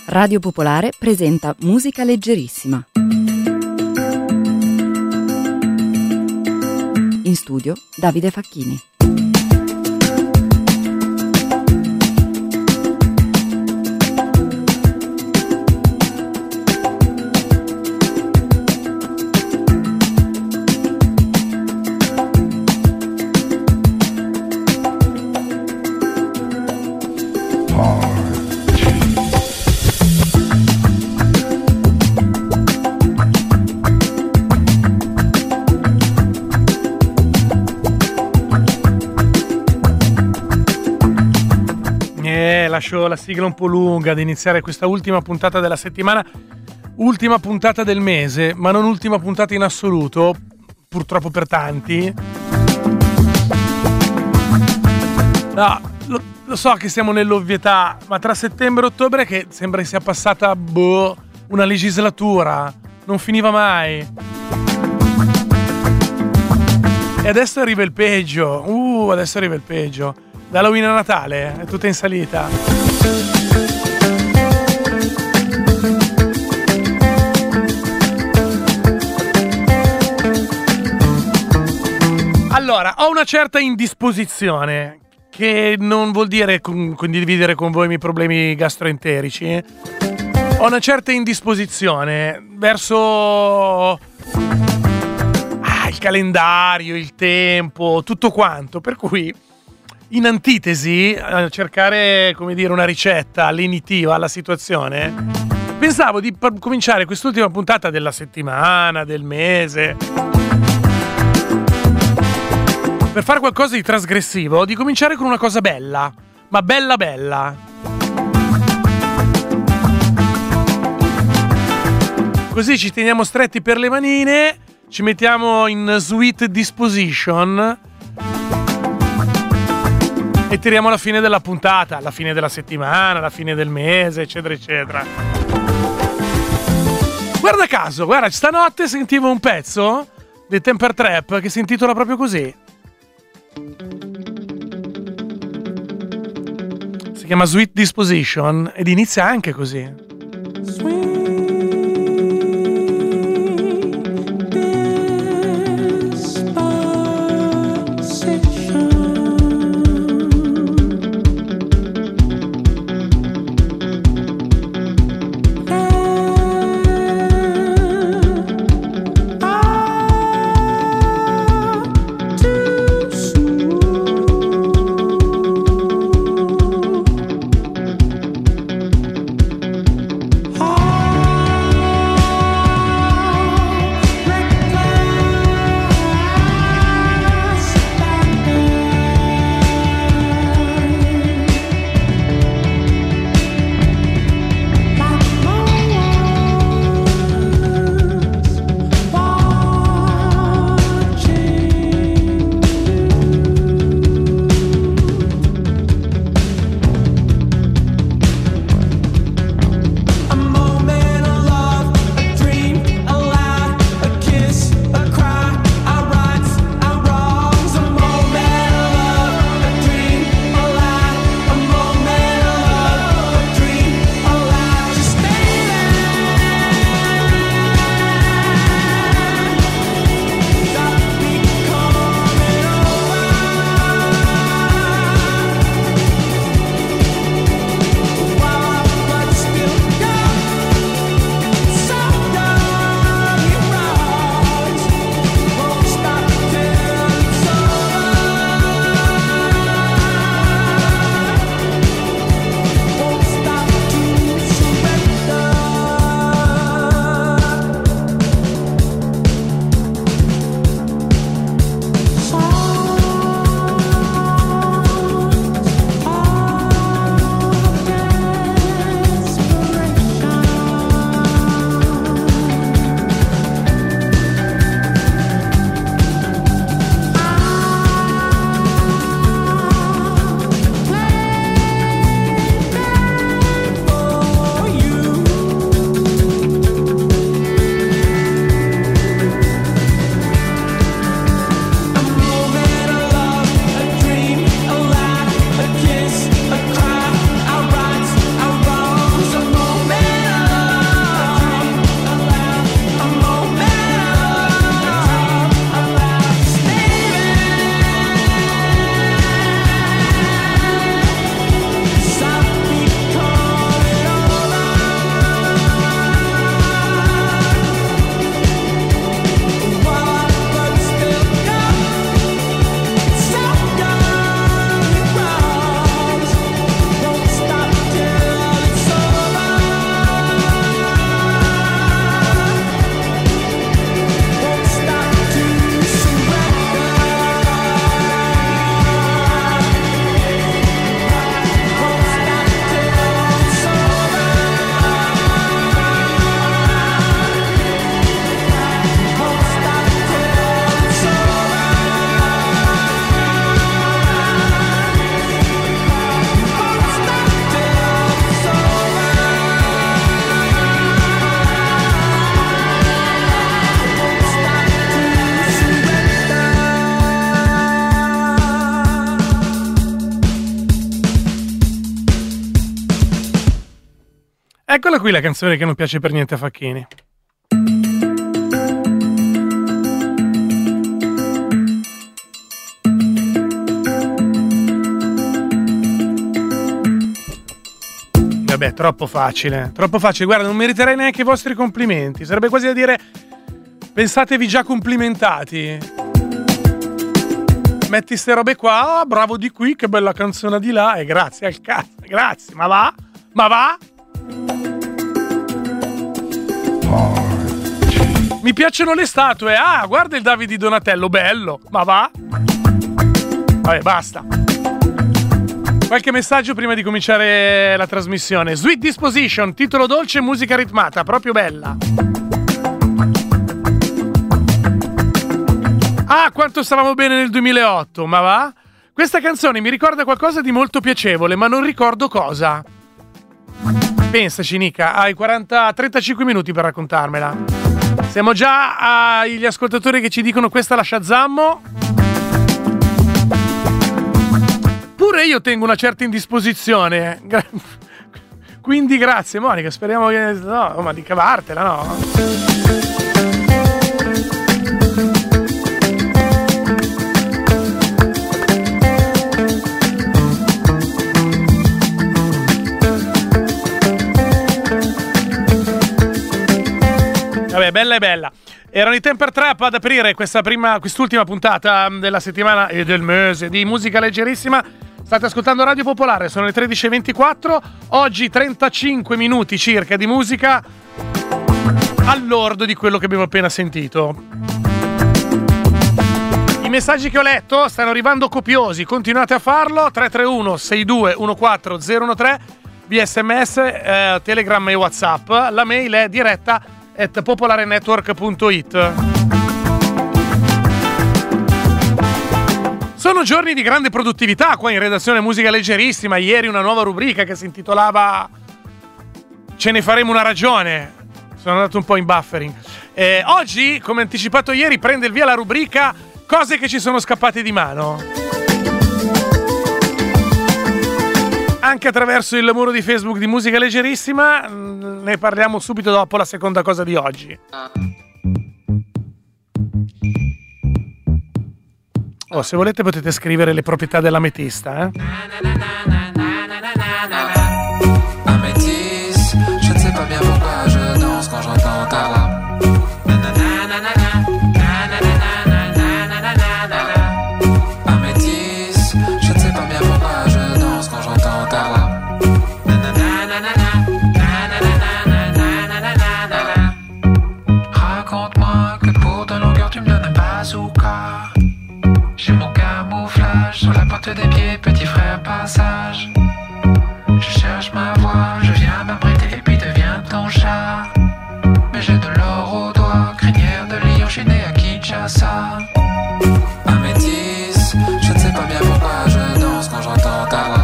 Radio Popolare presenta Musica Leggerissima. In studio Davide Facchini. Lascio la sigla un po' lunga ad iniziare questa ultima puntata della settimana, ultima puntata del mese, ma non ultima puntata in assoluto, purtroppo per tanti. No, lo so che siamo nell'ovvietà, ma tra settembre e ottobre che sembra che sia passata una legislatura, non finiva mai. E adesso arriva il peggio, adesso arriva il peggio. Da Halloween a Natale è tutta in salita. Allora, ho una certa indisposizione, che non vuol dire condividere con voi i miei problemi gastroenterici. Ho una certa indisposizione verso il calendario, il tempo, tutto quanto, per cui in antitesi, a cercare, come dire, una ricetta lenitiva alla situazione, pensavo di cominciare quest'ultima puntata della settimana, del mese, per fare qualcosa di trasgressivo, di cominciare con una cosa bella, ma bella bella. Così ci teniamo stretti per le manine, ci mettiamo in sweet disposition e tiriamo la fine della puntata, la fine della settimana, la fine del mese, eccetera, eccetera. Guarda caso, stanotte sentivo un pezzo dei Temper Trap che si intitola proprio così. Si chiama Sweet Disposition ed inizia anche così. Eccola qui la canzone che non piace per niente a Facchini. Vabbè, troppo facile. Guarda, non meriterei neanche i vostri complimenti. Sarebbe quasi da dire: pensatevi già complimentati. Metti ste robe qua, bravo di qui, che bella canzone di là, e grazie al cazzo, grazie, ma va? Mi piacciono le statue, guarda il Davide di Donatello, bello, ma va? Vabbè, basta. Qualche messaggio prima di cominciare la trasmissione. Sweet Disposition, titolo dolce, musica ritmata, proprio bella. Quanto stavamo bene nel 2008, ma va? Questa canzone mi ricorda qualcosa di molto piacevole, ma non ricordo cosa. Pensaci, Nica, hai 35 minuti per raccontarmela. Siamo già agli ascoltatori che ci dicono questa la Shazammo. Pure io tengo una certa indisposizione. Quindi grazie, Monica, speriamo che... No, ma di cavartela, no? Vabbè, bella e bella. Erano i Temper Trap ad aprire quest'ultima puntata della settimana e del mese di musica leggerissima. State ascoltando Radio Popolare, sono le 13:24. Oggi 35 minuti circa di musica all'ordo di quello che abbiamo appena sentito. I messaggi che ho letto stanno arrivando copiosi, continuate a farlo. 331 62 14 013 via SMS, Telegram e WhatsApp. La mail è diretta@popolarenetwork.it. Sono giorni di grande produttività qua in redazione Musica Leggerissima. Ieri una nuova rubrica che si intitolava Ce ne faremo una ragione. Sono andato un po' in buffering. Oggi, come anticipato ieri, prende il via la rubrica Cose che ci sono scappate di mano. Anche attraverso il muro di Facebook di Musica Leggerissima. Ne parliamo subito dopo la seconda cosa di oggi. Se volete potete scrivere le proprietà dell'ametista, Améthyste, je ne sais pas bien pourquoi je danse quand j'entends ta voix. Améthyste, je ne sais pas bien pourquoi je danse quand j'entends ta voix. Raconte-moi que pour de longueur tu me donnes un bazooka. J'ai mon camouflage sur la pointe des pieds, petit frère passage. Je cherche ma voix, je viens m'apprêter et puis deviens ton chat. Mais j'ai de l'or au doigt, crinière de lion, je suis né à Kinshasa. Améthyste, je ne sais pas bien pourquoi je danse quand j'entends ta voix.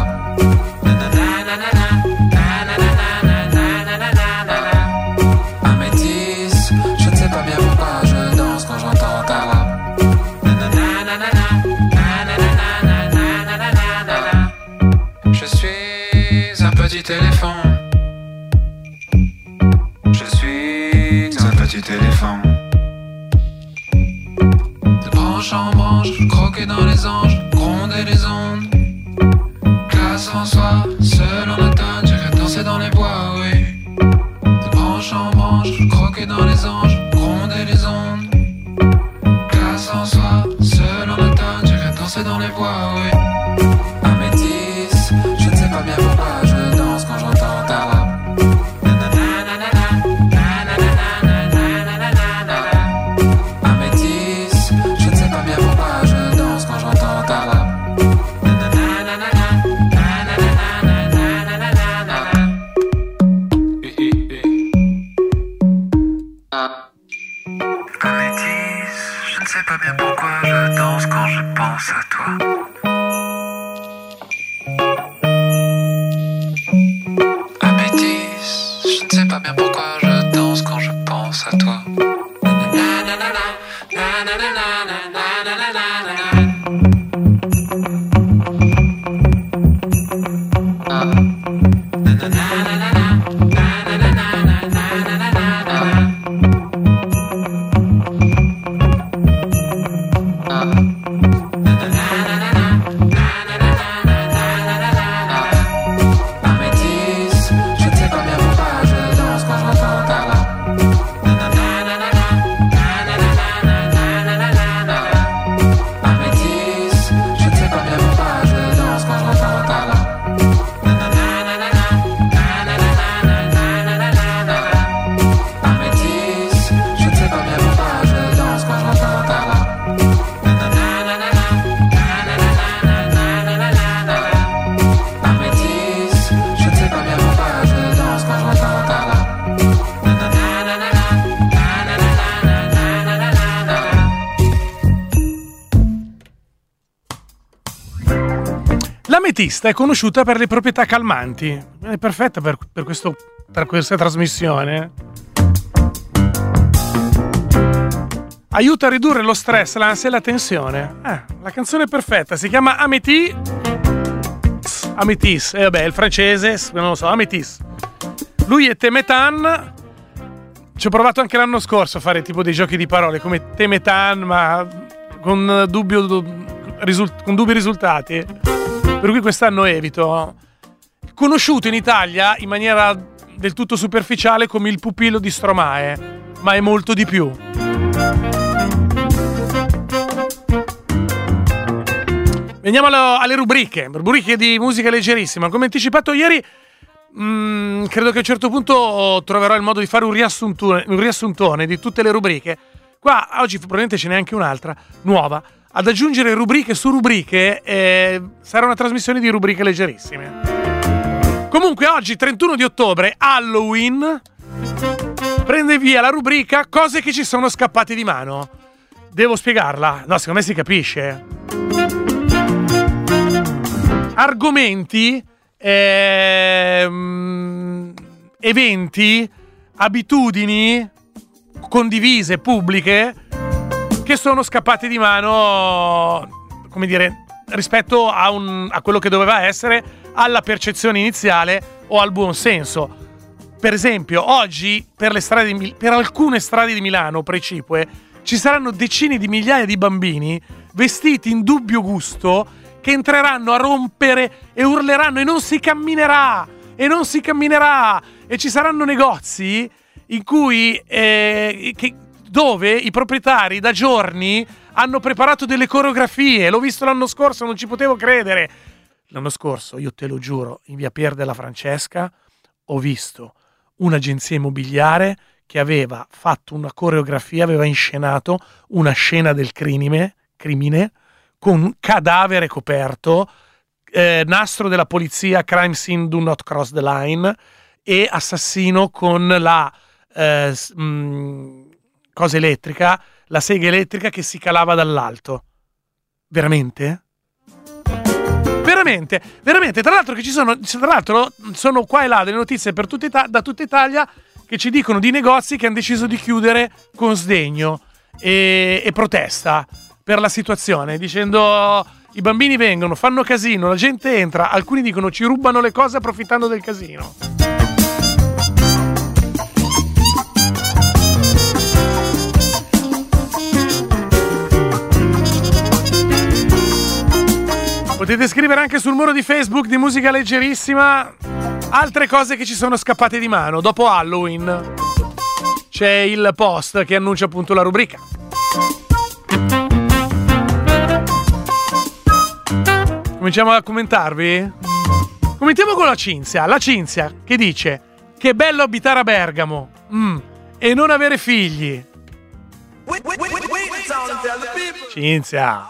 Améthyste, je ne sais pas bien pourquoi je danse quand j'entends ta voix. Je suis un petit éléphant. Je suis un petit éléphant. De branche en branche, croquer dans les anges, gronder les ondes. Classe en soi, seul en automne, j'irai danser dans les bois, oui. De branche en branche, croquer dans les anges, gronder les ondes. Classe en soi, seul en automne, j'irai danser dans les bois, oui. Améthyste, je ne sais pas bien pourquoi je danse quand j'entends ta voix. Améthyste, je ne sais pas bien pourquoi je danse quand j'entends ta voix. Améthyste, je ne sais pas bien pourquoi je danse quand je pense à toi. Améthyste, je ne sais pas bien pourquoi je danse quand je pense à toi. L'ametista è conosciuta per le proprietà calmanti. È perfetta per questa trasmissione. Aiuta a ridurre lo stress, l'ansia e la tensione. La canzone è perfetta, si chiama Amétis. Amétis, e vabbè, il francese, non lo so, Amétis. Lui è Temetan. Ci ho provato anche l'anno scorso a fare tipo dei giochi di parole come Temetan, ma con dubbi risultati. Per cui quest'anno evito. Conosciuto in Italia in maniera del tutto superficiale come il pupillo di Stromae, ma è molto di più. Veniamo alle rubriche di musica leggerissima. Come anticipato ieri, credo che a un certo punto troverò il modo di fare un riassuntone di tutte le rubriche. Qua oggi probabilmente ce n'è anche un'altra nuova. Ad aggiungere rubriche su rubriche sarà una trasmissione di rubriche leggerissime. Comunque oggi 31 di ottobre, Halloween, prende via la rubrica cose che ci sono scappate di mano. Devo spiegarla? No, secondo me si capisce. Argomenti, eventi, abitudini condivise, pubbliche, che sono scappati di mano, come dire, rispetto a quello che doveva essere, alla percezione iniziale o al buon senso. Per esempio, oggi per alcune strade di Milano precipue ci saranno decine di migliaia di bambini vestiti in dubbio gusto che entreranno a rompere e urleranno e non si camminerà e ci saranno negozi in cui dove i proprietari da giorni hanno preparato delle coreografie. L'ho visto l'anno scorso, non ci potevo credere. L'anno scorso, io te lo giuro, in via Pier della Francesca ho visto un'agenzia immobiliare che aveva fatto una coreografia, aveva inscenato una scena del crimine con un cadavere coperto, nastro della polizia, crime scene do not cross the line, e assassino con la cosa elettrica, la sega elettrica che si calava dall'alto. Veramente? Tra l'altro sono qua e là delle notizie da tutta Italia che ci dicono di negozi che hanno deciso di chiudere con sdegno e protesta per la situazione, dicendo i bambini vengono, fanno casino, la gente entra, alcuni dicono ci rubano le cose approfittando del casino. Potete scrivere anche sul muro di Facebook di Musica Leggerissima altre cose che ci sono scappate di mano. Dopo Halloween c'è il post che annuncia appunto la rubrica. Cominciamo a commentarvi? Commentiamo con la Cinzia. La Cinzia che dice: che bello abitare a Bergamo e non avere figli. Cinzia.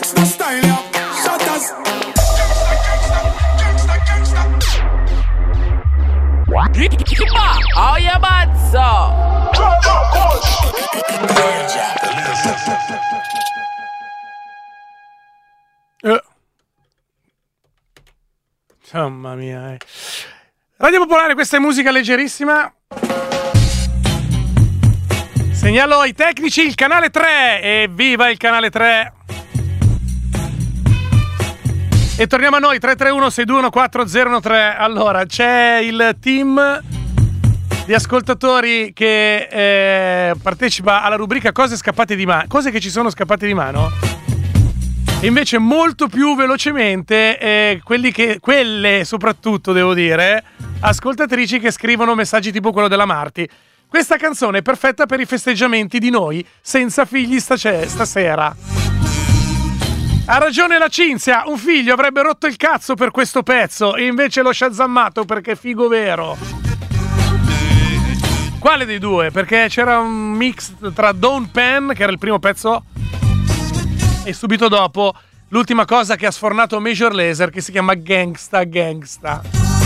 gangsta style, yeah. Shatters. Oh, yeah, mazzo! Mamma mia. Radio Popolare, questa è musica leggerissima. Segnalo ai tecnici il canale 3. Evviva il canale 3. E torniamo a noi, 331-621-4013. Allora, c'è il team di ascoltatori che partecipa alla rubrica Cose scappate di mano. Cose che ci sono scappate di mano. E invece molto più velocemente quelle soprattutto, devo dire, ascoltatrici che scrivono messaggi tipo quello della Marti. Questa canzone è perfetta per i festeggiamenti di noi senza figli stasera. Ha ragione la Cinzia, un figlio avrebbe rotto il cazzo per questo pezzo e invece l'ho shazammato perché è figo vero. Quale dei due? Perché c'era un mix tra Dawn Penn, che era il primo pezzo, e subito dopo l'ultima cosa che ha sfornato Major Lazer, che si chiama Gangsta Gangsta.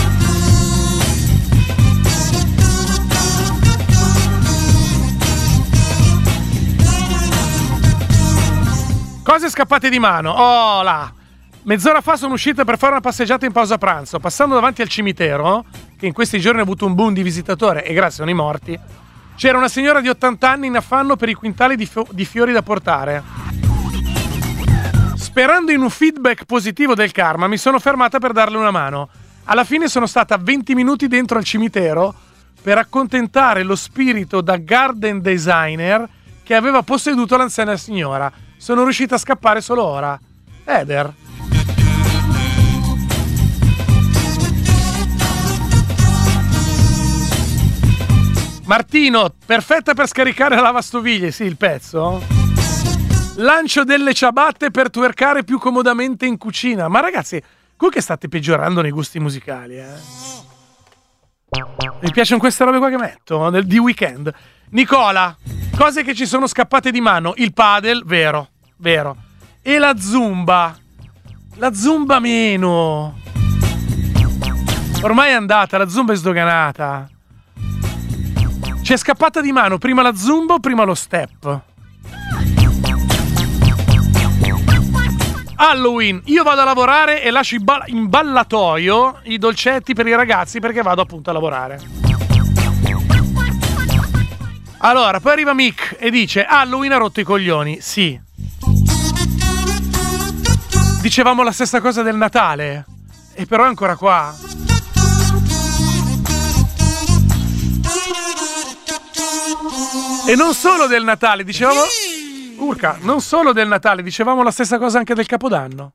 Cose scappate di mano. Oh là. Mezz'ora fa sono uscita per fare una passeggiata in pausa pranzo. Passando davanti al cimitero, che in questi giorni ha avuto un boom di visitatori e grazie ai morti, c'era una signora di 80 anni in affanno per i quintali di fiori da portare. Sperando in un feedback positivo del karma, mi sono fermata per darle una mano. Alla fine sono stata 20 minuti dentro al cimitero per accontentare lo spirito da garden designer che aveva posseduto l'anziana signora. Sono riuscita a scappare solo ora. Eder. Martino, perfetta per scaricare la lavastoviglie, sì, il pezzo. Lancio delle ciabatte per twerkare più comodamente in cucina. Ma ragazzi, voi che state peggiorando nei gusti musicali, Mi piacciono queste robe qua che metto, di weekend. Nicola, cose che ci sono scappate di mano. Il padel, vero. E la zumba. La zumba meno. Ormai è andata, la zumba è sdoganata. Ci è scappata di mano prima la zumba o prima lo step? Halloween, io vado a lavorare e lascio in ballatoio i dolcetti per i ragazzi perché vado appunto a lavorare. Allora, poi arriva Mick e dice Halloween ha rotto i coglioni. Sì. Dicevamo la stessa cosa del Natale e però è ancora qua. E non solo del Natale, dicevamo... Urca, non solo del Natale, dicevamo la stessa cosa anche del Capodanno.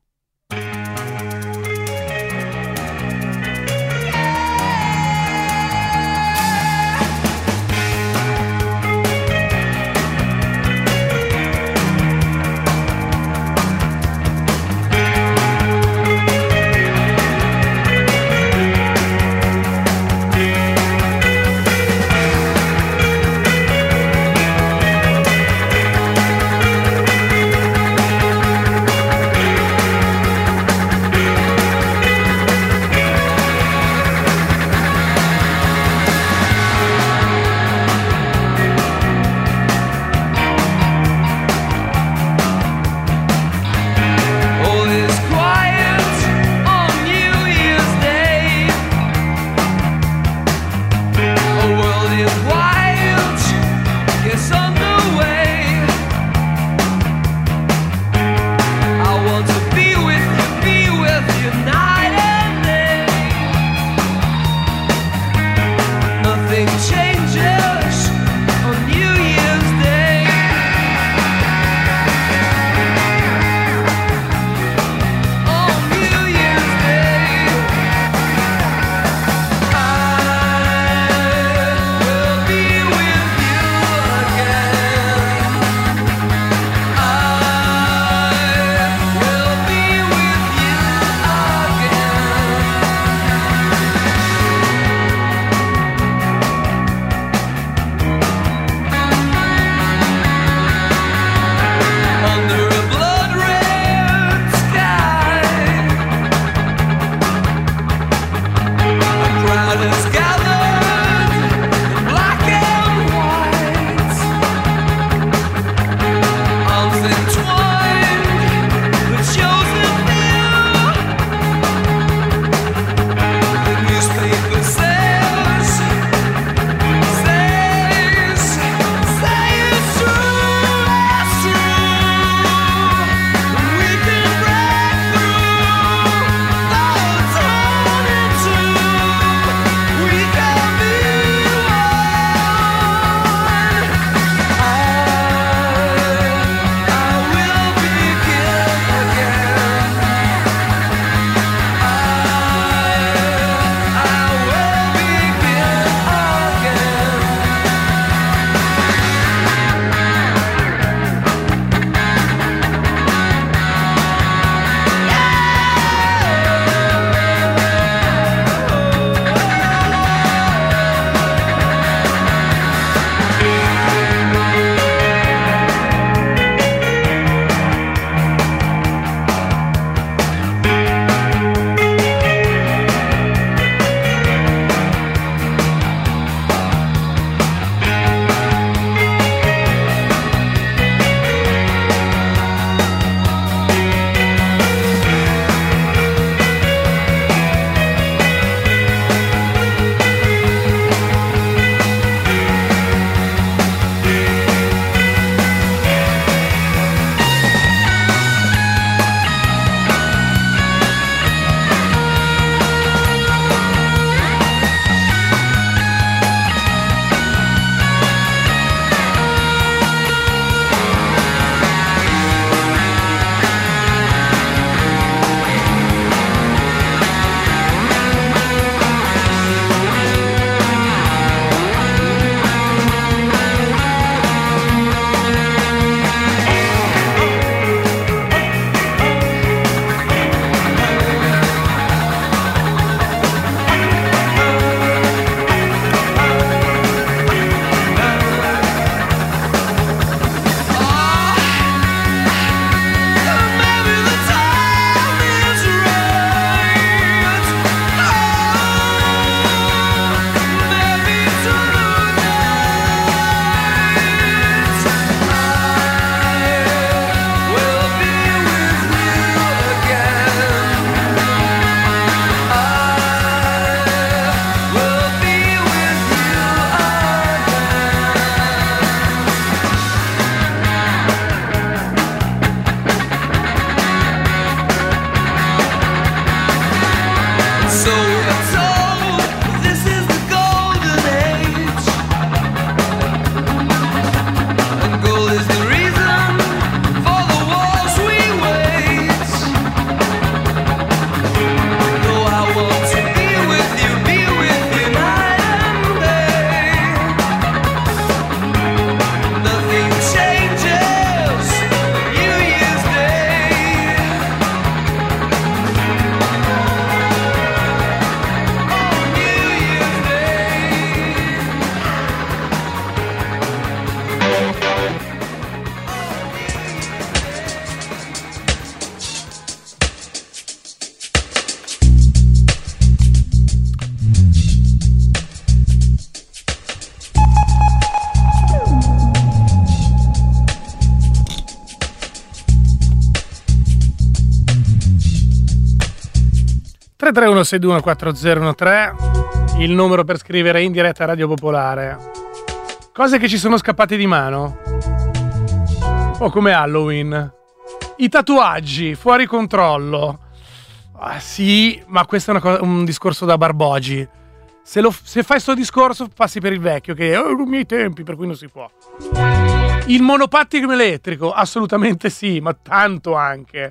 331-621-4013, il numero per scrivere in diretta a Radio Popolare. Cose che ci sono scappate di mano. Un po' come Halloween. I tatuaggi, fuori controllo. Ah, sì, ma questo è un discorso da barbogi. Se fai sto discorso passi per il vecchio, che i miei tempi, per cui non si può. Il monopattino elettrico, assolutamente sì, ma tanto anche.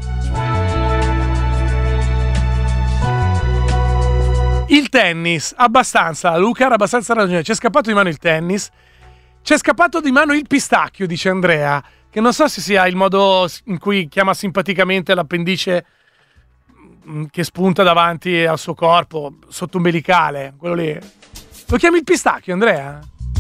Il tennis, abbastanza, Luca era abbastanza ragione. Ci è scappato di mano il tennis. Ci è scappato di mano il pistacchio, dice Andrea, che non so se sia il modo in cui chiama simpaticamente l'appendice che spunta davanti al suo corpo, sottoumbilicale, quello lì. Lo chiami il pistacchio, Andrea?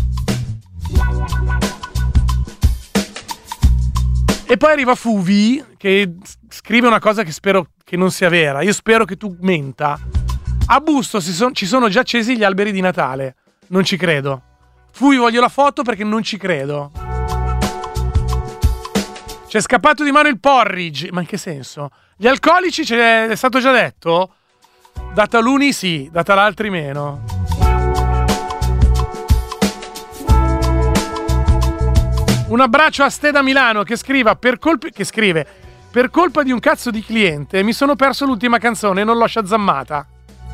E poi arriva Fuvi, che scrive una cosa che spero che non sia vera. Io spero che tu menta. A Busto ci sono già accesi gli alberi di Natale. Non ci credo. Fuvi, voglio la foto perché non ci credo. C'è scappato di mano il porridge. Ma in che senso? Gli alcolici è stato già detto? Da taluni sì, da tal'altri meno. Un abbraccio a Ste da Milano che scrive per colpa di un cazzo di cliente mi sono perso l'ultima canzone e non l'ho sciazammata.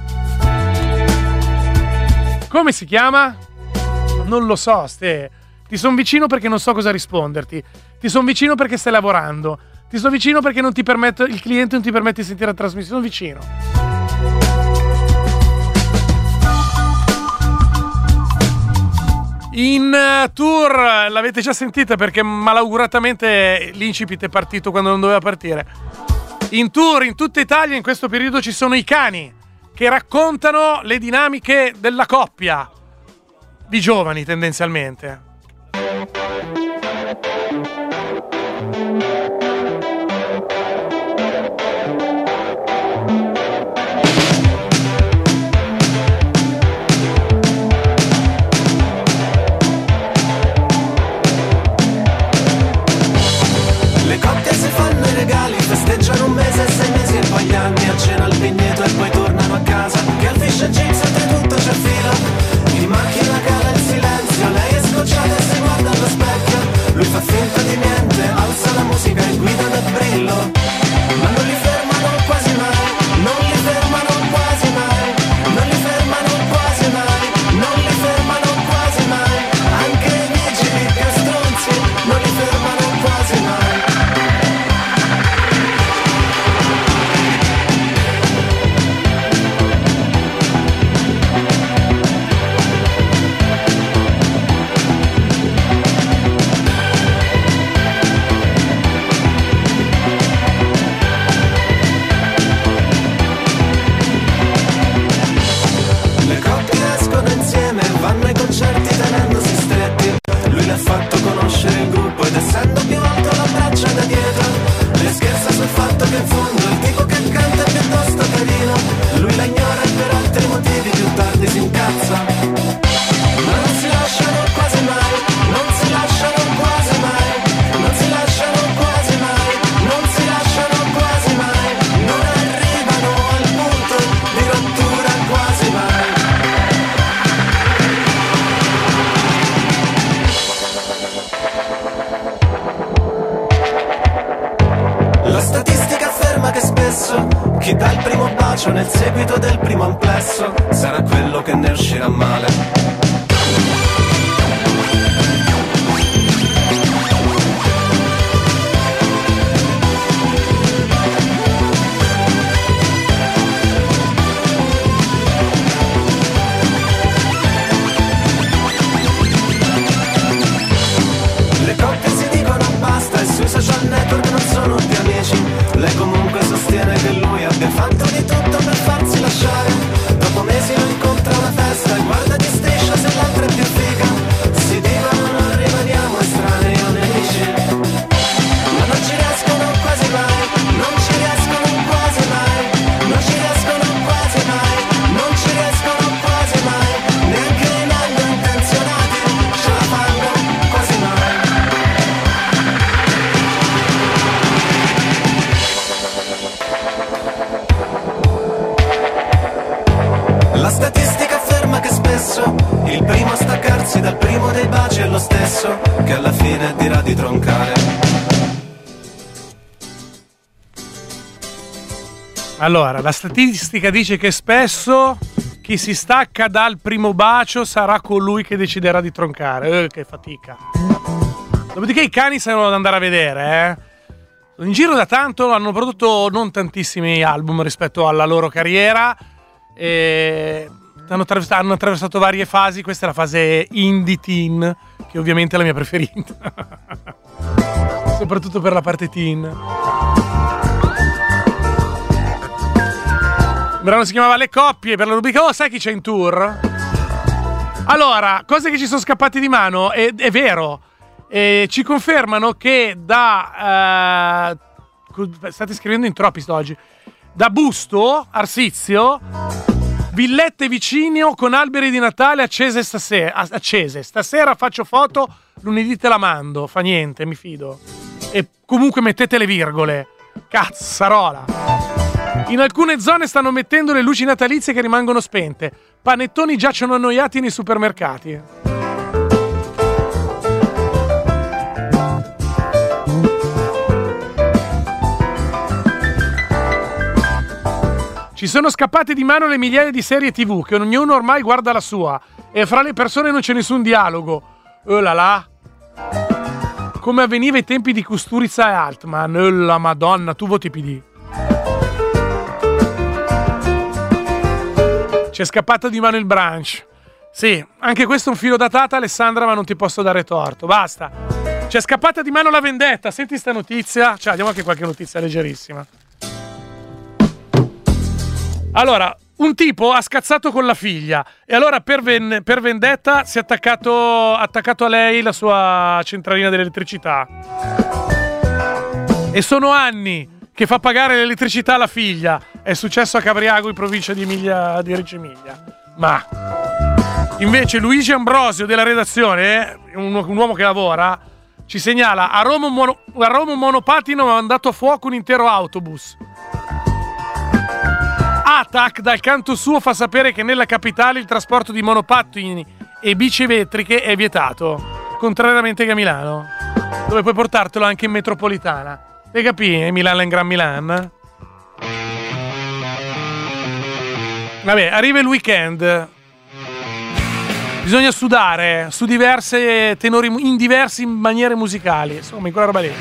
Come si chiama? Non lo so, Ste. Ti son vicino perché non so cosa risponderti. Ti son vicino perché stai lavorando. Ti sto vicino perché non ti permetto, il cliente non ti permette di sentire la trasmissione. Sono vicino. In tour, l'avete già sentita perché malauguratamente l'incipit è partito quando non doveva partire. In tour in tutta Italia in questo periodo ci sono i cani che raccontano le dinamiche della coppia di giovani tendenzialmente. Le coppie si fanno i regali, festeggiano un mese, 6 mesi e poi gli anni a cena al vigneto e poi tornano a casa. Che al fish and chips oltretutto c'è fila. In macchina cala il silenzio, lei è scocciata e si guarda allo specchio. Lui fa finta di niente, alza la musica e guida da brillo. Ma non li fermano quasi mai, non li fermano quasi mai, non li fermano quasi mai, non li fermano quasi mai. Anche i vigili più stronzi non li fermano quasi mai. Vanno ai concerti tenendosi stretti. Lui le ha fatto conoscere il gruppo ed essendo più alto l'abbraccia da dietro. Le scherza sul fatto che in fondo il tipo che canta è piuttosto carino. Lui la ignora e per altri motivi più tardi si incazza. Ma non si lasciano quasi mai, non si lasciano quasi mai, non si lasciano quasi mai, non si lasciano quasi mai, non arrivano al punto di rottura quasi mai. La statistica afferma che spesso chi dà il primo bacio nel seguito del primo amplesso sarà quello che ne uscirà male. Le coppie si dicono basta e sui social network non sono più amici. Lei comunque sostiene che lui abbia fatto di tutto per farsi lasciare. Dopo mesi lo incontra a una festa e guarda di striscia se l'altra è più figa. Si dicono non rimaniamo estranei o nemici, ma non ci riescono quasi mai, non ci riescono quasi mai, non ci riescono quasi mai, non ci riescono quasi mai, neanche i meglio intenzionati ce la fanno quasi mai. Allora, la statistica dice che spesso chi si stacca dal primo bacio sarà colui che deciderà di troncare. Che fatica. Dopodiché i cani sanno ad andare a vedere, In giro da tanto, hanno prodotto non tantissimi album rispetto alla loro carriera. E hanno attraversato varie fasi. Questa è la fase indie teen, che ovviamente è la mia preferita. Soprattutto per la parte teen. Il brano si chiamava Le Coppie, per la rubrica "Oh, sai chi c'è in tour?". Allora, cose che ci sono scappate di mano, è vero. Ci confermano che state scrivendo in troppi oggi. Da Busto, Arsizio, villette vicino con alberi di Natale accese stasera. Stasera faccio foto, lunedì te la mando. Fa niente, mi fido. E comunque mettete le virgole. Cazzarola. In alcune zone stanno mettendo le luci natalizie che rimangono spente. Panettoni giacciono annoiati nei supermercati. Ci sono scappate di mano le migliaia di serie TV che ognuno ormai guarda la sua e fra le persone non c'è nessun dialogo. Oh là là. Come avveniva ai tempi di Kusturica e Altman. Oh la Madonna, tu voti PD. C'è scappata di mano il brunch. Sì, anche questo è un filo datata, Alessandra, ma non ti posso dare torto. Basta. C'è scappata di mano la vendetta. Senti sta notizia. Cioè, diamo anche qualche notizia leggerissima. Allora, un tipo ha scazzato con la figlia e allora per vendetta si è attaccato a lei la sua centralina dell'elettricità. E sono anni che fa pagare l'elettricità alla figlia. È successo a Cavriago in provincia di Reggio Emilia. Ma invece Luigi Ambrosio della redazione, un uomo che lavora, ci segnala: a Roma un monopattino ha mandato a fuoco un intero autobus. ATAC dal canto suo fa sapere che nella capitale il trasporto di monopattini e bici elettriche è vietato, contrariamente che a Milano, dove puoi portartelo anche in metropolitana. Te capì? Milano in Gran Milano. Vabbè, arriva il weekend. Bisogna sudare su diverse tenori, in diverse maniere musicali. Insomma, in quella roba lì.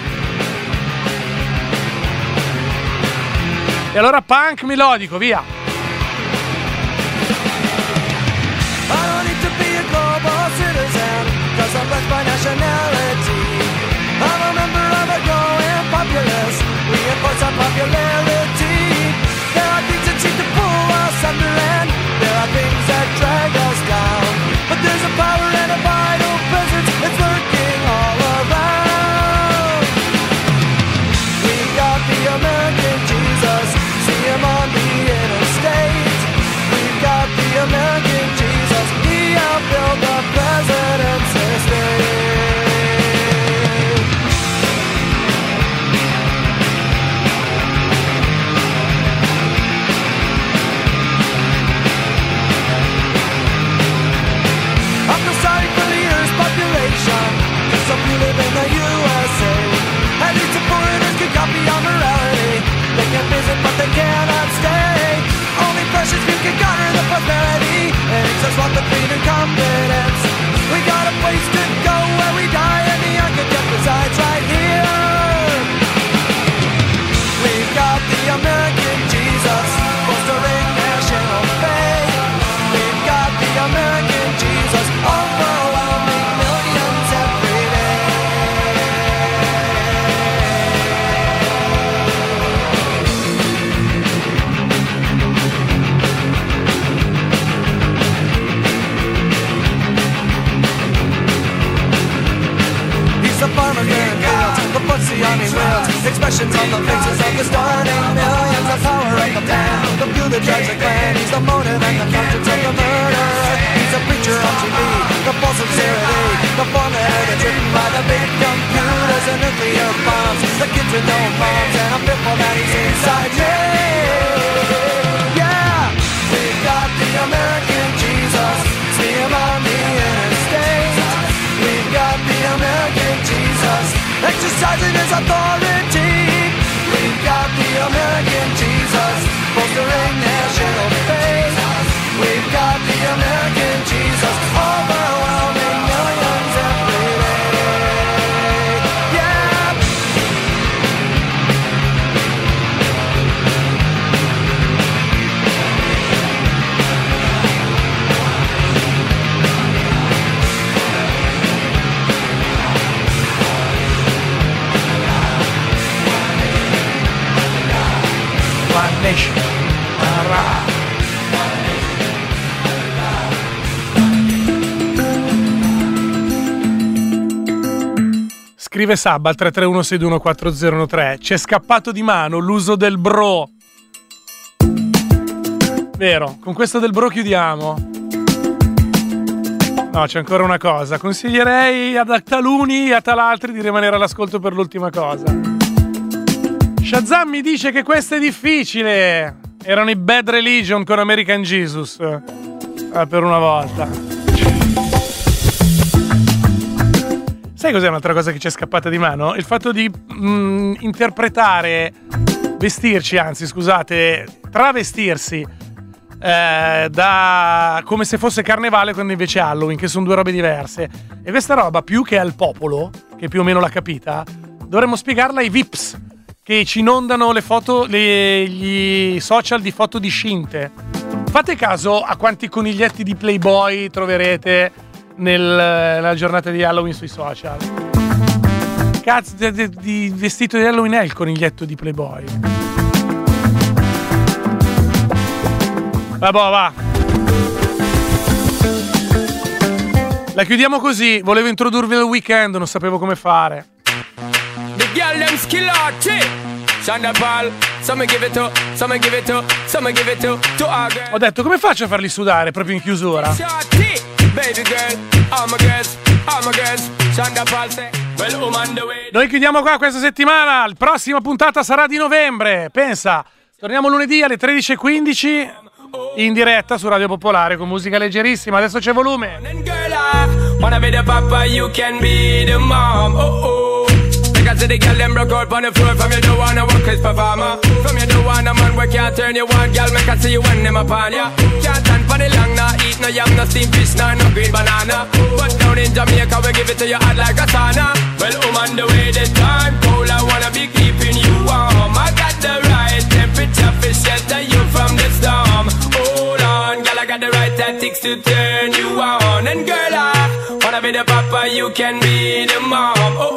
E allora punk melodico, via. I don't need to be a global citizen, 'cause I'm blessed by nationality. I'm a member of a growing populace, reinforce our popularity. There are things that seem to pull us under, and there are things that drag us down. But there's a power and a vital presence that's lurking all around. We got the American Jesus, see him on the interstate. We've got the American Jesus, he outbuilt the president's estate. I feel sorry for the Earth's population, 'cause some you live in the USA. At least the foreigners can copy our morality. They can visit but they cannot stay. Only precious few can garner the prosperity, and it's just want the freedom and confidence. We got a place to go where we die, and the architect resides right here. We've got the American Jesus, fostering national faith. We've got the American Jesus, overwhelming millions every day. He's a farmer getting fields, the pussy on his wheels, expressions on the faces of the stunning millions. The power of the man, the few that drives the clan. He's the motive and the conscience of the murderer. He's a preacher on TV, the false sincerity, the formula that's written by the big computers and nuclear bombs. The kids with no moms, and I'm fearful that he's inside me. Yeah, we've got the American Jesus, see him on the interstate. We've got the American Jesus, exercising his authority. We've got the American Jesus, Nation. Scrive Sabba al 331-621-4013. C'è scappato di mano l'uso del bro. Vero, con questo del bro chiudiamo. No, c'è ancora una cosa. Consiglierei a taluni e a talaltri di rimanere all'ascolto per l'ultima cosa. Shazam mi dice che questo è difficile. Erano i Bad Religion con American Jesus. Per una volta. Sai cos'è un'altra cosa che ci è scappata di mano? Il fatto di interpretare, travestirsi da come se fosse carnevale quando invece è Halloween, che sono due robe diverse. E questa roba, più che al popolo, che più o meno l'ha capita, dovremmo spiegarla ai VIPs che ci inondano le foto, gli social di foto discinte. Fate caso a quanti coniglietti di Playboy troverete nella giornata di Halloween sui social. Cazzo di vestito di Halloween è il coniglietto di Playboy. Vabbè, va. La chiudiamo così. Volevo introdurvi il weekend, non sapevo come fare. The girl them skill art, Shonda Paul, some give it to, some give it to, some give it to our girl. Ho detto, come faccio a farli sudare proprio in chiusura? Baby girl, all my girls, Shonda Paul say, well, on the way. Noi chiudiamo qua questa settimana. La prossima puntata sarà di novembre. Pensa, torniamo lunedì alle 13:15 in diretta su Radio Popolare con musica leggerissima. Adesso c'è volume. Wanna be the papa, you can be the mom. Because the girl them broke out on the floor. From you don't wanna work as performer. From you don't wanna man where can't turn you on. Girl, make I see you when them upon ya. Can't stand for the long, nah eat no yam, no steamed fish, nah no green banana. But down in Jamaica we give it to you hot like a sauna. Well, on the way the time cold, I wanna be keeping you warm. I got the right temperature for shelter you from the storm. Hold on, girl, I got the right tactics to turn you on. And girl, I wanna be the papa, you can be the mom.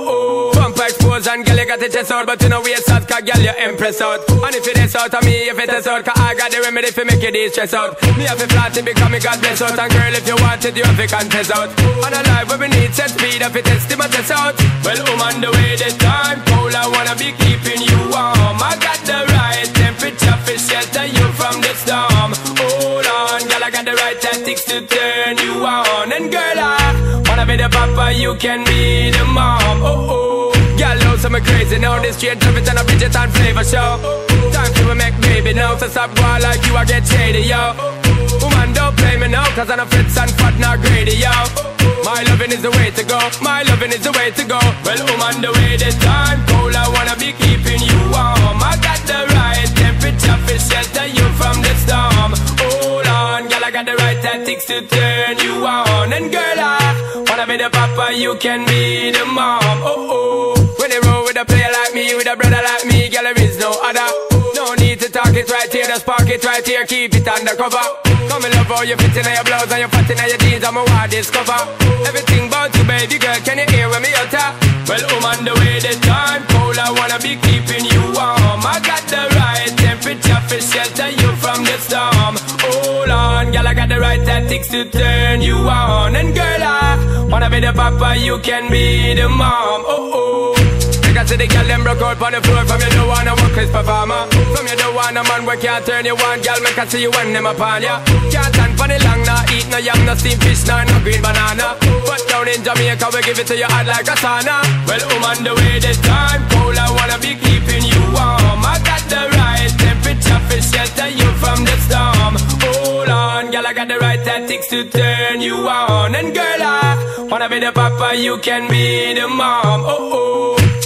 Expose and girl, you got the chest out, but you know we are sad, cause girl, you impress out. And if it is out of me, if it is out, cause I got the remedy for make you de-stress out. Me have a flat to become me God bless out. And girl, if you want it, you have to contest out. And a life where we need set speed, if it is to my test out. Well, on the way the time cold, I wanna be keeping you warm. I got the right temperature for shelter you from the storm. Hold on, girl, I got the right tactics to turn you on. And girl, I wanna be the papa, you can be the mom. Girl, know some crazy now. This straight traffic and a Bridget and flavor show. Time to make baby now. So stop going like you, I get shady, yo. Woman, don't play me now, cause I'm a fritz and fat, not greedy, yo. My loving is the way to go. My loving is the way to go. Well, on the way the time cold, I wanna be keeping you warm. I got the right temperature for shelter you from the storm. Hold on, girl, I got the right tactics to turn you on. And girl, I wanna be the papa, you can be the mom. When they roll with a player like me, with a brother like me, girl, there is no other. No need to talk it right here, just park it right here, keep it undercover. Come and love how you fit in your blouse and you fat in your jeans, I'm a wild discover. Everything about you, baby girl, can you hear when me utter? Well, on the way the time cold, I wanna be keeping you warm. I got the right temperature for shelter you from the storm. Hold on, girl, I got the right tactics to turn you on. And girl, I wanna be the papa, you can be the mom. I see the girl them broke out on the floor. From you don't wanna work as performer. From you don't wanna man where can't turn you on. Girl, make I see you when them upon ya. Can't stand for the long, nah eat no yam, no steamed fish, nah no green banana. But down in Jamaica we give it to you hot like a sauna. Well, on the way the time cold, I wanna be keeping you warm. I got the right temperature for shelter you from the storm. Hold on, girl, I got the right tactics to turn you on. And girl, I wanna be the papa, you can be the mom.